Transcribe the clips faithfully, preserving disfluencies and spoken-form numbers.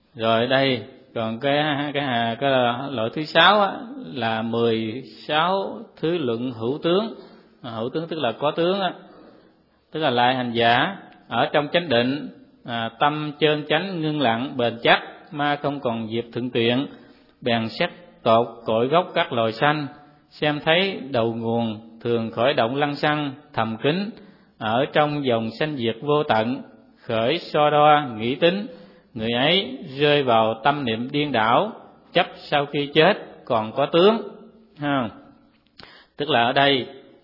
Rồi đây còn cái cái cái loại thứ sáu á, là mười sáu thứ luận hữu tướng. Hữu tướng tức là có tướng á, tức là lại hành giả ở trong chánh định, à, tâm chơn chánh ngưng lặng bền chắc, ma không còn dịp thượng tiện, bèn xét tột cội gốc các loài sanh, xem thấy đầu nguồn thường khởi động lăng xăng thầm kín, ở trong dòng sanh diệt vô tận, khởi so đo nghĩ tính, người ấy rơi vào tâm niệm điên đảo, chấp sau khi chết còn có tướng. Ha. Tức là ở đây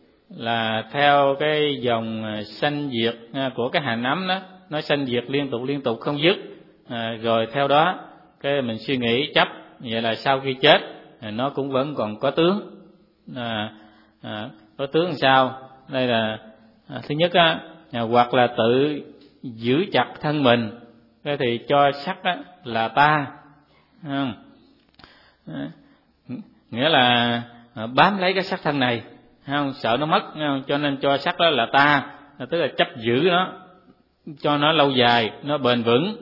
là theo cái dòng sanh diệt của cái hành ấm đó, nó sanh diệt liên tục liên tục không dứt, à, rồi theo đó cái mình suy nghĩ chấp, vậy là sau khi chết nó cũng vẫn còn có tướng. À, à, có tướng làm sao? Đây là à, thứ nhất á, à, hoặc là tự giữ chặt thân mình, cái thì cho sắc á, là ta, à, à, nghĩa là à, bám lấy cái sắc thân này, không sợ nó mất, không? Cho nên cho sắc đó là ta, tức là chấp giữ nó cho nó lâu dài, nó bền vững,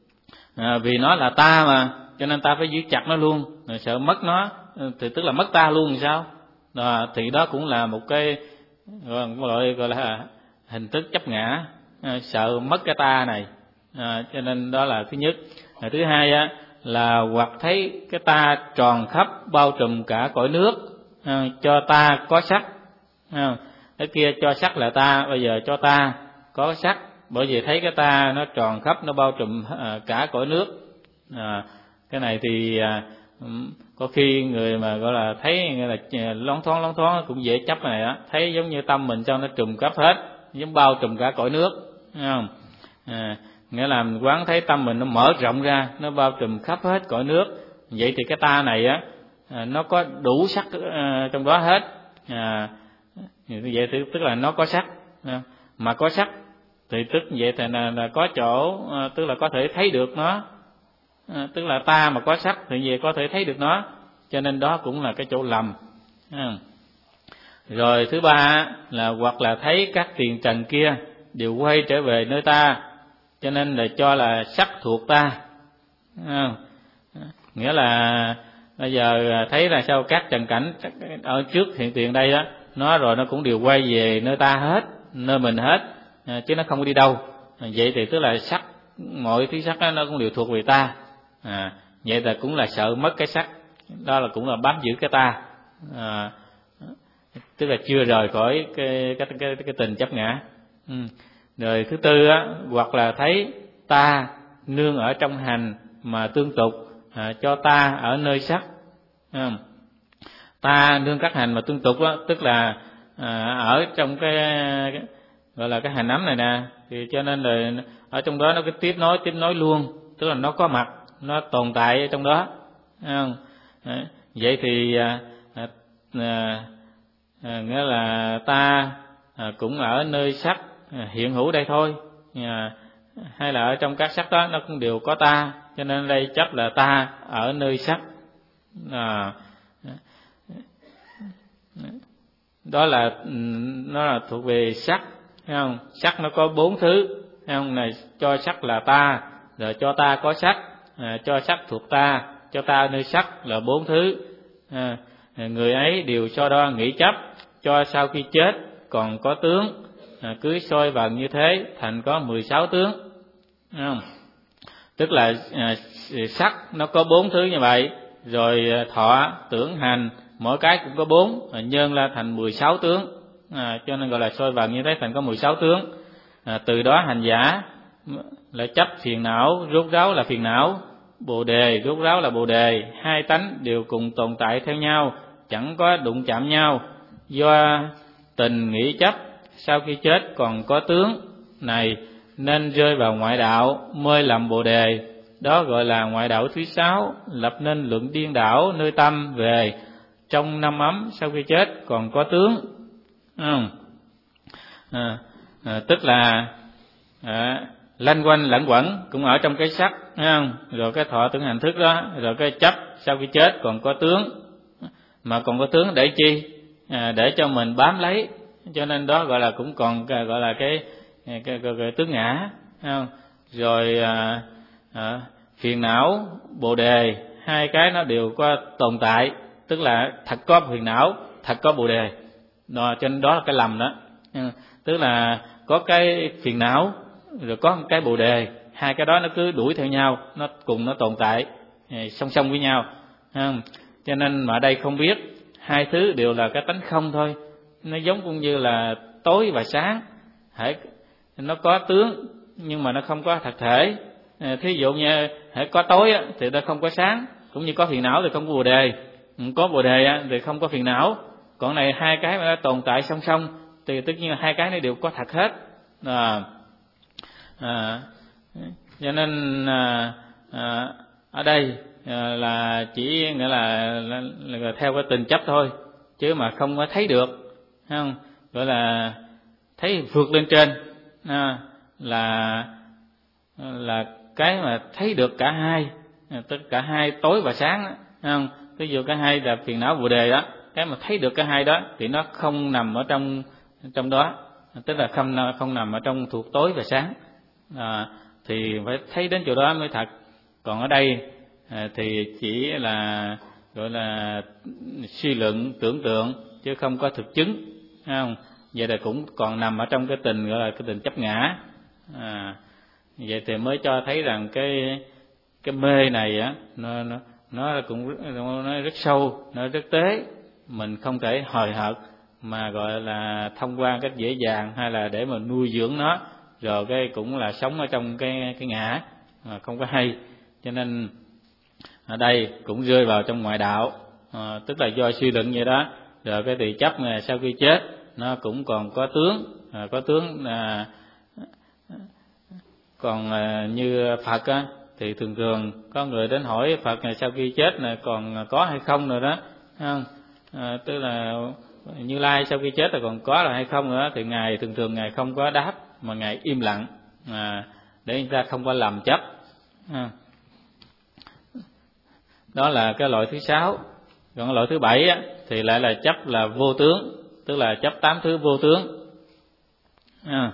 à, vì nó là ta mà, cho nên ta phải giữ chặt nó luôn, rồi sợ mất nó thì tức là mất ta luôn thì sao? Đó, thì đó cũng là một cái gọi, gọi là hình thức chấp ngã, à, sợ mất cái ta này, à, cho nên đó là thứ nhất. À, thứ hai á, là hoặc thấy cái ta tròn khắp bao trùm cả cõi nước, à, cho ta có sắc, à, cái kia cho sắc là ta, bây giờ cho ta có sắc, bởi vì thấy cái ta nó tròn khắp, nó bao trùm à, cả cõi nước. À, cái này thì à, có khi người mà gọi là thấy là loáng thoáng loáng thoáng cũng dễ chấp này á, thấy giống như tâm mình cho nó trùm khắp hết, giống bao trùm cả cõi nước, thấy không? À, nghĩa là mình quán thấy tâm mình nó mở rộng ra, nó bao trùm khắp hết cõi nước, vậy thì cái ta này á, à, nó có đủ sắc à, trong đó hết. À, vậy thì tức là nó có sắc, à, mà có sắc thì tức vậy thì là, là có chỗ, à, tức là có thể thấy được nó, à, tức là ta mà có sắc thì về có thể thấy được nó, cho nên đó cũng là cái chỗ lầm. À. Rồi thứ ba là hoặc là thấy các tiền trần kia đều quay trở về nơi ta, cho nên là cho là sắc thuộc ta. À. Nghĩa là bây giờ thấy là sao các trần cảnh ở trước hiện tiền đây đó, nó rồi nó cũng đều quay về nơi ta hết, nơi mình hết, à, chứ nó không có đi đâu. À, vậy thì tức là sắc, mọi thứ sắc đó, nó cũng đều thuộc về ta. À, vậy là cũng là sợ mất cái sắc, đó là cũng là bám giữ cái ta, à, tức là chưa rời khỏi cái cái cái, cái tình chấp ngã. Ừ. Rồi thứ tư á, hoặc là thấy ta nương ở trong hành mà tương tục, à, cho ta ở nơi sắc. À, ta nương các hành mà tương tục đó, tức là à, ở trong cái, cái gọi là cái hành ấm này nè, thì cho nên là ở trong đó nó cái tiếp nối tiếp nối luôn, tức là nó có mặt, nó tồn tại ở trong đó. À, vậy thì à, à, à, nghĩa là ta à, cũng ở nơi sắc à, hiện hữu đây thôi, à, hay là ở trong các sắc đó nó cũng đều có ta, cho nên đây chấp là ta ở nơi sắc. À, đó là nó là thuộc về sắc, thấy không? Sắc nó có bốn thứ, thấy không? Này cho sắc là ta, rồi cho ta có sắc, à, cho sắc thuộc ta, cho ta nơi sắc là bốn thứ. À, người ấy đều so đo nghĩ chấp, cho sau khi chết còn có tướng, à, cứ soi vào như thế thành có mười sáu tướng. Thấy không? Tức là à, sắc nó có bốn thứ như vậy, rồi thọ tưởng hành mỗi cái cũng có bốn, nhân ra thành mười sáu tướng, à, cho nên gọi là soi vào như thế thành có mười sáu tướng. À, từ đó hành giả lại chấp phiền não rốt ráo là phiền não, bồ đề rốt ráo là bồ đề, hai tánh đều cùng tồn tại theo nhau, chẳng có đụng chạm nhau, do tình nghĩ chấp sau khi chết còn có tướng này nên rơi vào ngoại đạo mới làm bồ đề. Đó gọi là ngoại đạo thứ sáu, lập nên luận điên đảo nơi tâm về trong năm ấm sau khi chết còn có tướng. Ừ. À, à, tức là à, lanh quanh lẫn quẩn cũng ở trong cái sắc, không? Rồi cái thọ tưởng hành thức đó, rồi cái chấp sau khi chết còn có tướng, mà còn có tướng để chi? À, để cho mình bám lấy, cho nên đó gọi là cũng còn gọi là cái, cái, cái, cái, cái tướng ngã, không? Rồi à, à, phiền não, bồ đề, hai cái nó đều có tồn tại, tức là thật có phiền não, thật có bồ đề. Đó, cho nên đó là cái lầm đó. Tức là có cái phiền não rồi có cái bồ đề, hai cái đó nó cứ đuổi theo nhau, nó cùng nó tồn tại song song với nhau. Cho nên mà ở đây không biết, hai thứ đều là cái tánh không thôi. Nó giống cũng như là tối và sáng, hãy nó có tướng nhưng mà nó không có thật thể. Thí dụ như hãy có tối thì nó không có sáng, cũng như có phiền não thì không có bồ đề, có bồ đề thì không có phiền não. Còn này hai cái mà nó tồn tại song song thì tất nhiên là hai cái này đều có thật hết. À, à, cho nên à, à, ở đây à, là chỉ nghĩa là, là, là theo cái tình chấp thôi, chứ mà không có thấy được, không gọi là thấy vượt lên trên, à, là là cái mà thấy được cả hai, tất cả hai tối và sáng, không? Ví dụ cả hai là phiền não bồ đề đó, cái mà thấy được cả hai đó thì nó không nằm ở trong trong đó, tức là không không nằm ở trong thuộc tối và sáng, à, thì phải thấy đến chỗ đó mới thật. Còn ở đây à, thì chỉ là gọi là suy luận tưởng tượng chứ không có thực chứng, không? Vậy là cũng còn nằm ở trong cái tình gọi là cái tình chấp ngã. À, vậy thì mới cho thấy rằng cái cái mê này á, nó nó nó cũng nó rất sâu, nó rất tế, mình không thể hời hợt mà gọi là thông qua cách dễ dàng, hay là để mà nuôi dưỡng nó rồi cái cũng là sống ở trong cái cái ngã mà không có hay. Cho nên ở đây cũng rơi vào trong ngoại đạo, à, tức là do suy luận vậy đó, rồi cái tỳ chấp này sau khi chết nó cũng còn có tướng, à, có tướng à, còn à, như Phật á, thì thường thường có người đến hỏi Phật này sau khi chết này còn có hay không rồi đó, không? À, tức là Như Lai sau khi chết là còn có là hay không nữa, thì ngài thường thường ngài không có đáp mà ngài im lặng, à, để người ta không có làm chấp. À, đó là cái loại thứ sáu. Còn loại thứ bảy á, thì lại là chấp là vô tướng, tức là chấp tám thứ vô tướng, à,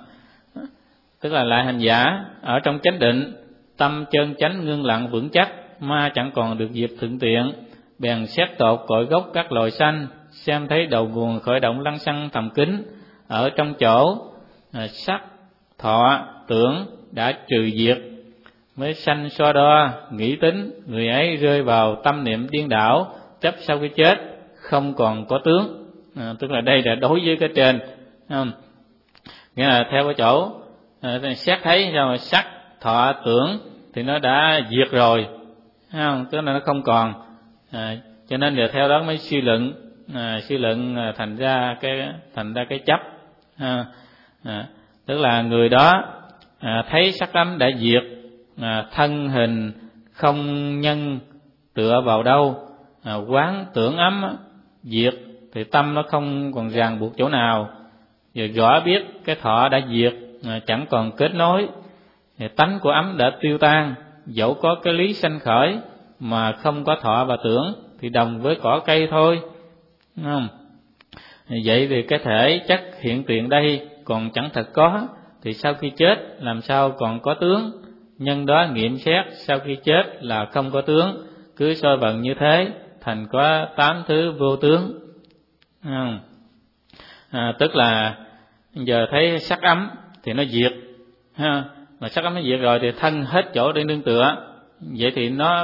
tức là lại hành giả ở trong chánh định, tâm chân chánh ngưng lặng vững chắc, ma chẳng còn được dịp thuận tiện, bèn xét tột cội gốc các loài sanh, xem thấy đầu nguồn khởi động lăng xăng thầm kín, ở trong chỗ à, sắc thọ tưởng đã trừ diệt, mới sanh so đo nghĩ tính, người ấy rơi vào tâm niệm điên đảo, chấp sau khi chết không còn có tướng. À, tức là đây là đối với cái trên, không? Nghĩa là theo cái chỗ à, xét thấy rồi sắc thọ tưởng thì nó đã diệt rồi, không? Tức là nó không còn, à, cho nên giờ theo đó mới suy luận, à, suy luận à, thành ra cái thành ra cái chấp, à, à, tức là người đó à, thấy sắc ấm đã diệt, à, thân hình không nhân tựa vào đâu, à, quán tưởng ấm diệt thì tâm nó không còn ràng buộc chỗ nào, giờ rõ biết cái thọ đã diệt, à, chẳng còn kết nối, thì tánh của ấm đã tiêu tan, dẫu có cái lý sanh khởi mà không có thọ và tưởng thì đồng với cỏ cây thôi, không? Vậy thì cái thể chất hiện tiền đây còn chẳng thật có, thì sau khi chết làm sao còn có tướng? Nhân đó nghiệm xét sau khi chết là không có tướng, cứ soi vận như thế thành có tám thứ vô tướng, không? À, tức là giờ thấy sắc ấm thì nó diệt, ha, mà sắc ấm nó diệt rồi thì thân hết chỗ để nương tựa, vậy thì nó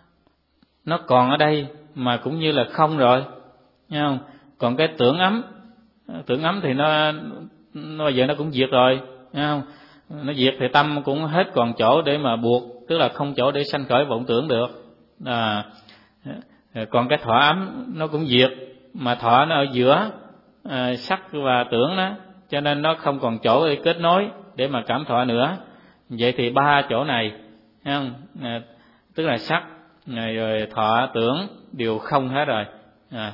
nó còn ở đây mà cũng như là không rồi, thấy không? Còn cái tưởng ấm, tưởng ấm thì nó nó bây giờ nó cũng diệt rồi, thấy không? Nó diệt thì tâm cũng hết còn chỗ để mà buộc, tức là không chỗ để sanh khởi vọng tưởng được. À, còn cái thọ ấm nó cũng diệt, mà thọ nó ở giữa à, sắc và tưởng đó, cho nên nó không còn chỗ để kết nối để mà cảm thọ nữa. Vậy thì ba chỗ này, thấy không? À, tức là sắc rồi thọ tưởng đều không hết rồi. À,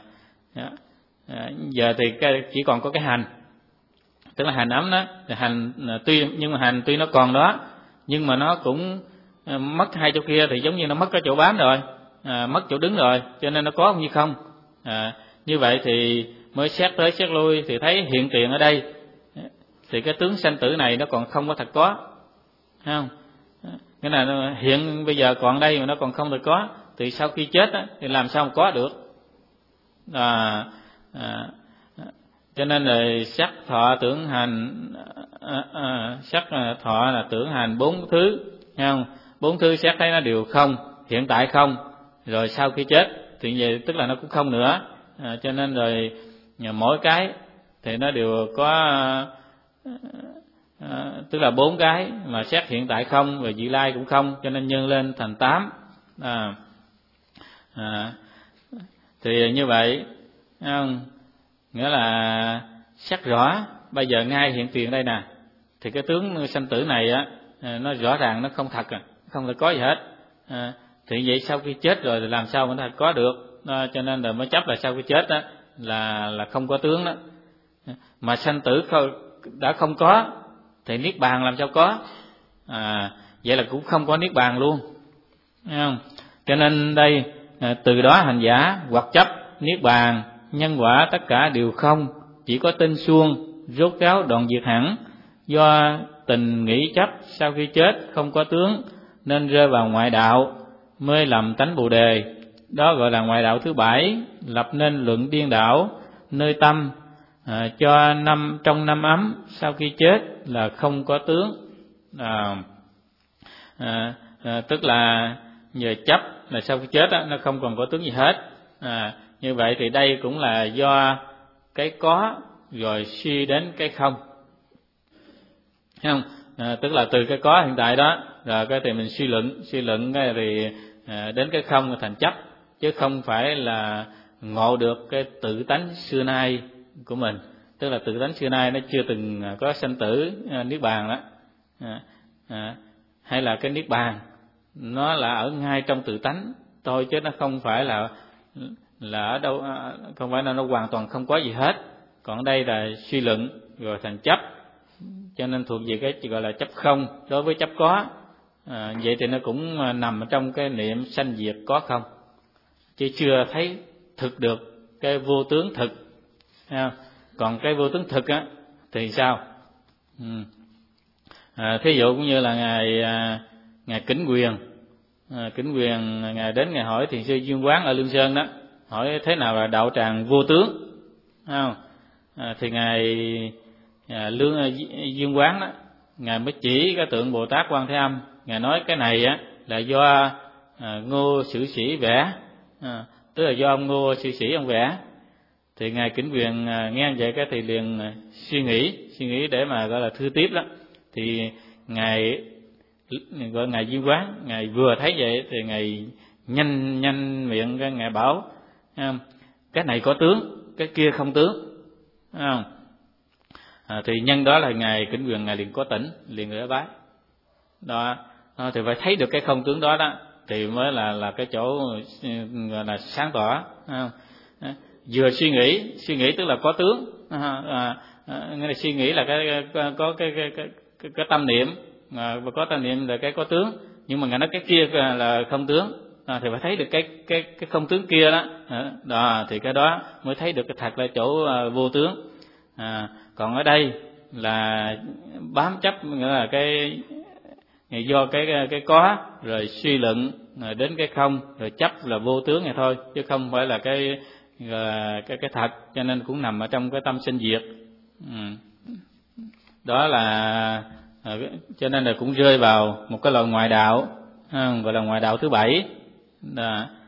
à, giờ thì cái, chỉ còn có cái hành, tức là hành ấm đó, thì hành tuy nhưng mà hành tuy nó còn đó, nhưng mà nó cũng à, mất hai chỗ kia, thì giống như nó mất cái chỗ bám rồi, à, mất chỗ đứng rồi, cho nên nó có như không. À, như vậy thì mới xét tới xét lui thì thấy hiện tiền ở đây, thì cái tướng sanh tử này nó còn không có thật có, thấy không? cái này nó hiện bây giờ còn đây mà nó còn không được có, thì sau khi chết á, thì làm sao mà có được. À, à, cho nên là sắc thọ tưởng hành, à, à, sắc thọ là tưởng hành bốn thứ, thấy không? Bốn thứ xét thấy nó đều không, hiện tại không, rồi sau khi chết thì vậy tức là nó cũng không nữa. À, cho nên rồi mỗi cái thì nó đều có, à, tức là bốn cái mà xét hiện tại không, rồi vị lai cũng không, cho nên nhân lên thành tám. À, à, thì như vậy, không? Nghĩa là sắc rõ bây giờ ngay hiện tiền đây nè, thì cái tướng sanh tử này á, nó rõ ràng nó không thật, à, không thể có gì hết. À, thì vậy sau khi chết rồi thì làm sao mà nó có được. À, cho nên là mới chấp là sau khi chết đó là là không có tướng đó. Mà sanh tử đã không có thì niết bàn làm sao có. À, vậy là cũng không có niết bàn luôn, thấy không? Cho nên đây, à, từ đó hành giả hoặc chấp niết bàn, nhân quả tất cả đều không, chỉ có tinh suông rốt ráo đoạn diệt hẳn. Do tình nghĩ chấp sau khi chết không có tướng nên rơi vào ngoại đạo, mê lầm tánh bồ đề. Đó gọi là ngoại đạo thứ bảy, lập nên luận điên đảo, nơi tâm à, cho năm trong năm ấm sau khi chết là không có tướng. À, à, à, tức là nhờ chấp là sau khi chết đó, nó không còn có tướng gì hết. À, như vậy thì đây cũng là do cái có rồi suy đến cái không, thấy không? À, tức là từ cái có hiện tại đó rồi cái thì mình suy luận, suy luận cái thì à, đến cái không thành chấp, chứ không phải là ngộ được cái tự tánh xưa nay của mình. Tức là tự tánh xưa nay nó chưa từng có sanh tử à, niết bàn đó. À, à, hay là cái niết bàn nó là ở ngay trong tự tánh thôi, chứ nó không phải là là ở đâu, không phải là nó hoàn toàn không có gì hết. Còn ở đây là suy luận rồi thành chấp, cho nên thuộc về cái gọi là chấp không đối với chấp có. À, vậy thì nó cũng nằm ở trong cái niệm sanh diệt có không, chứ chưa thấy thực được cái vô tướng thực. Còn cái vô tướng thực á thì sao? Ừ. À, thí dụ cũng như là ngài à, ngài Kính Quyền, à, Kính Quyền ngài đến ngài hỏi thiền sư Dương Quán ở Lương Sơn đó, hỏi thế nào là đạo tràng vô tướng, không? À, thì ngài à, Lương à, Dương Quán đó, ngài mới chỉ cái tượng Bồ Tát Quan Thế Âm, ngài nói cái này á là do à, Ngô Sử Sĩ vẽ, à, tức là do ông Ngô Sử Sĩ ông vẽ. Thì ngài Kính Quyền à, nghe vậy cái thì liền à, suy nghĩ, suy nghĩ để mà gọi là thư tiếp đó. Thì ngài gọi ngài Dương Quán, ngài vừa thấy vậy thì ngài nhanh nhanh miệng cái ngài bảo không? Cái này có tướng, cái kia không tướng, không? À, thì nhân đó là ngài Kính Quyền ngài liền có tỉnh, liền rửa bái đó. À, thì phải thấy được cái không tướng đó đó thì mới là là cái chỗ gọi là sáng tỏ, không? À, vừa suy nghĩ, suy nghĩ tức là có tướng, à, à, à, nghĩa là suy nghĩ là cái có cái cái cái, cái, cái tâm niệm, à, và có tâm niệm là cái có tướng, nhưng mà ngài nói cái kia là không tướng. À, thì phải thấy được cái cái cái không tướng kia đó, à, đó thì cái đó mới thấy được cái thật là chỗ à, vô tướng. À, còn ở đây là bám chấp, nghĩa là cái do cái cái có rồi suy luận rồi đến cái không, rồi chấp là vô tướng này thôi, chứ không phải là cái cái cái thật, cho nên cũng nằm ở trong cái tâm sinh diệt. Ừ. Đó là cho nên là cũng rơi vào một cái loại ngoại đạo, gọi là ngoại đạo thứ bảy. Đó.